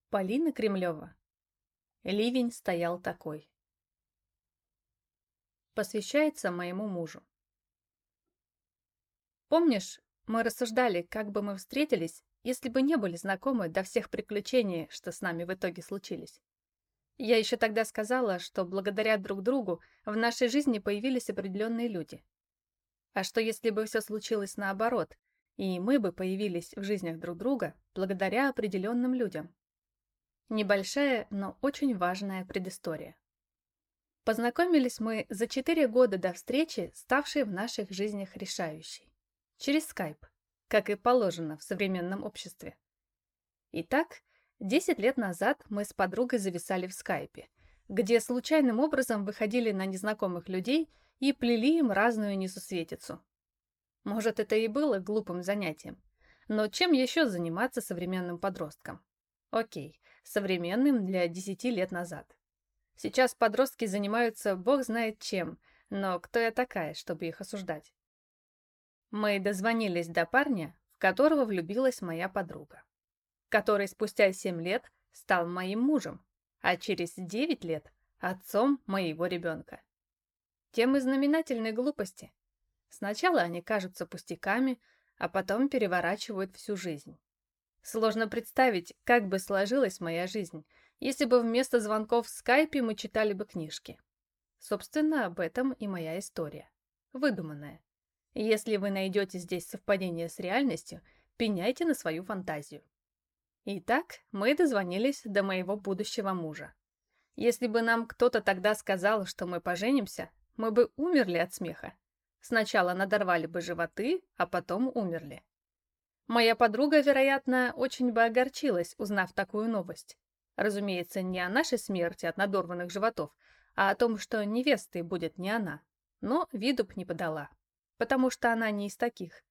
Полина Кремлева. Ливень стоял такой. Посвящается моему мужу. Помнишь, мы рассуждали, как бы мы встретились, если бы не были знакомы до всех приключений, что с нами в итоге случились? Я еще тогда сказала, что благодаря друг другу в нашей жизни появились определенные люди. А что если бы все случилось наоборот, и мы бы появились в жизнях друг друга благодаря определенным людям? Небольшая, но очень важная предыстория. Познакомились мы за 4 года до встречи, ставшей в наших жизнях решающей. Через скайп, как и положено в современном обществе. Итак, 10 лет назад мы с подругой зависали в скайпе, где случайным образом выходили на незнакомых людей и плели им разную несусветицу. Может, это и было глупым занятием, но чем еще заниматься современным подросткам? Окей, современным для 10 лет назад. Сейчас подростки занимаются бог знает чем, но кто я такая, чтобы их осуждать? Мы дозвонились до парня, в которого влюбилась моя подруга, который спустя 7 лет стал моим мужем, а через 9 лет отцом моего ребенка. Тем и знаменательной глупости. Сначала они кажутся пустяками, а потом переворачивают всю жизнь. Сложно представить, как бы сложилась моя жизнь, если бы вместо звонков в скайпе мы читали бы книжки. Собственно, об этом и моя история. Выдуманная. Если вы найдете здесь совпадение с реальностью, пеняйте на свою фантазию. Итак, мы дозвонились до моего будущего мужа. Если бы нам кто-то тогда сказал, что мы поженимся, мы бы умерли от смеха. Сначала надорвали бы животы, а потом умерли. Моя подруга, вероятно, очень бы огорчилась, узнав такую новость. Разумеется, не о нашей смерти от надорванных животов, а о том, что невестой будет не она. Но виду б не подала, потому что она не из таких.